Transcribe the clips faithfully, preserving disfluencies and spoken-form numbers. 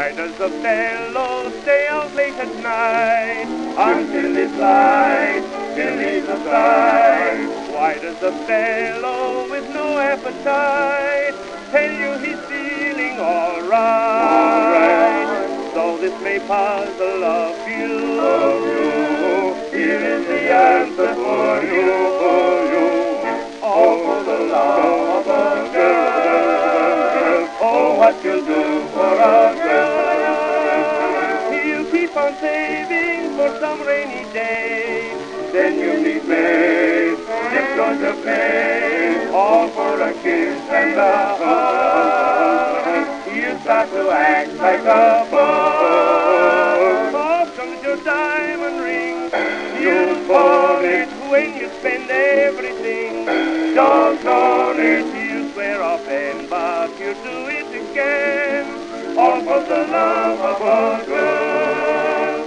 Why does the fellow stay out late at night until it's light, till he's aside? Why does the fellow with no appetite tell you he's feeling all right? So this may puzzle a few of you. Here is the answer for you, for you. Oh, for the love of a girl. Oh, what you'll do for a girl. You keep on saving for some rainy day. Then you need May, just going to pay. All for a kiss and a hug. You start to act like a bug. Off comes your diamond ring. You bought it when you spend everything. Don't own it, you swear off and but you do it again. All for the love of a girl.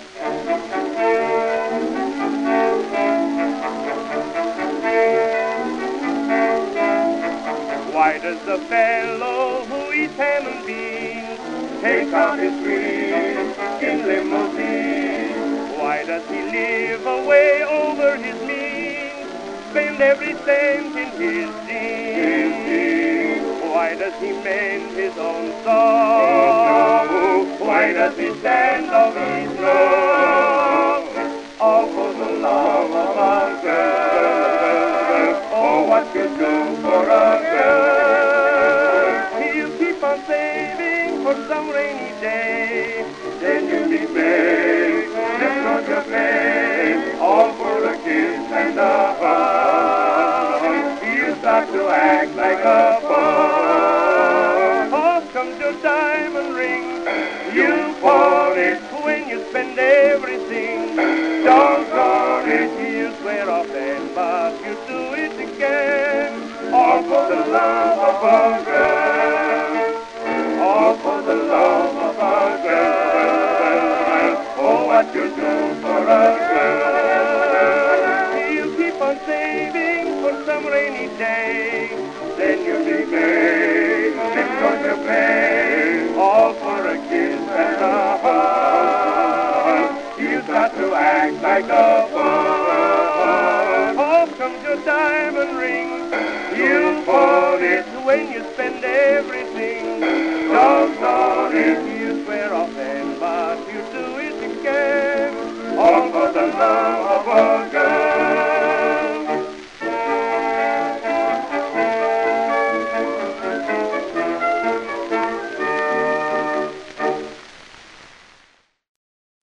Why does the fellow who eats ham and beans take out his dreams in limousine? Why does he live away over his means, spend every cent in his jeans? Why does he mend his own song? Why does he stand on his wrong? All for the love of a girl. Oh, what you do for a girl. You keep on saving for some rainy day. Then you be paid, just not your pay. All for a kiss and a hug. You start to act like a bug. Off comes your diamond ring. You bought it when you spend everything. Don't own it, you swear off and but you do it again. All for the love of a girl.